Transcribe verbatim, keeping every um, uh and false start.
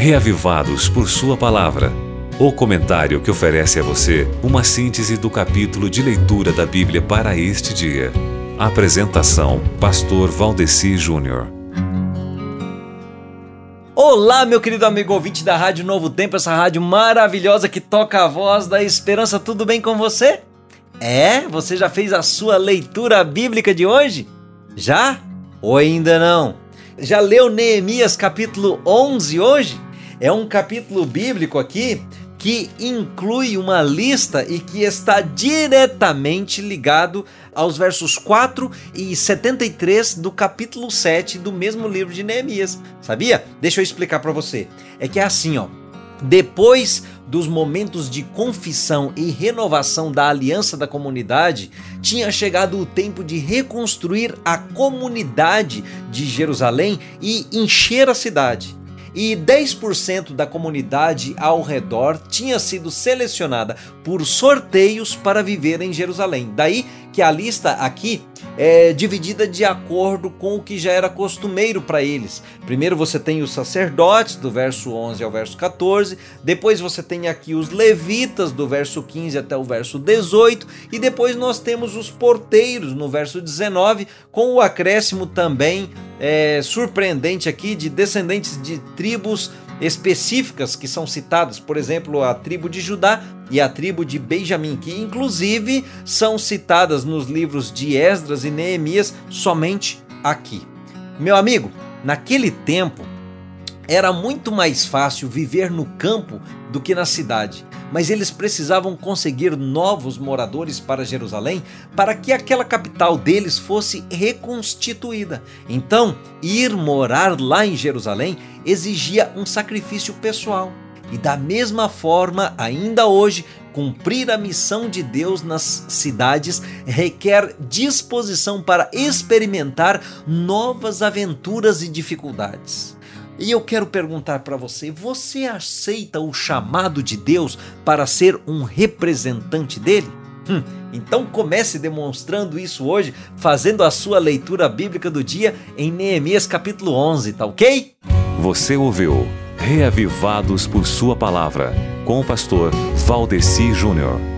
Reavivados por Sua Palavra. O comentário que oferece a você uma síntese do capítulo de leitura da Bíblia para este dia. Apresentação: Pastor Valdeci Júnior. Olá, meu querido amigo ouvinte da Rádio Novo Tempo, essa rádio maravilhosa que toca a voz da esperança. Tudo bem com você? É? Você já fez a sua leitura bíblica de hoje? Já? Ou ainda não? Já leu Neemias capítulo onze hoje? É um capítulo bíblico aqui que inclui uma lista e que está diretamente ligado aos versos quatro e setenta e três do capítulo sete do mesmo livro de Neemias. Sabia? Deixa eu explicar para você. É que é assim, ó. Depois dos momentos de confissão e renovação da aliança da comunidade, tinha chegado o tempo de reconstruir a comunidade de Jerusalém e encher a cidade. E dez por cento da comunidade ao redor tinha sido selecionada por sorteios para viver em Jerusalém. Daí que a lista aqui é dividida de acordo com o que já era costumeiro para eles. Primeiro você tem os sacerdotes, do verso onze ao verso quatorze, depois você tem aqui os levitas, do verso quinze até o verso dezoito, e depois nós temos os porteiros, no verso dezenove, com o acréscimo também é, surpreendente aqui de descendentes de tribos específicas que são citadas, por exemplo, a tribo de Judá e a tribo de Benjamim, que inclusive são citadas nos livros de Esdras e Neemias somente aqui. Meu amigo, naquele tempo era muito mais fácil viver no campo do que na cidade, mas eles precisavam conseguir novos moradores para Jerusalém para que aquela capital deles fosse reconstituída. Então, ir morar lá em Jerusalém exigia um sacrifício pessoal. E da mesma forma, ainda hoje, cumprir a missão de Deus nas cidades requer disposição para experimentar novas aventuras e dificuldades. E eu quero perguntar para você, você aceita o chamado de Deus para ser um representante dele? Hum, então comece demonstrando isso hoje, fazendo a sua leitura bíblica do dia em Neemias capítulo onze, tá ok? Você ouviu Reavivados por Sua Palavra, com o pastor Valdeci Júnior.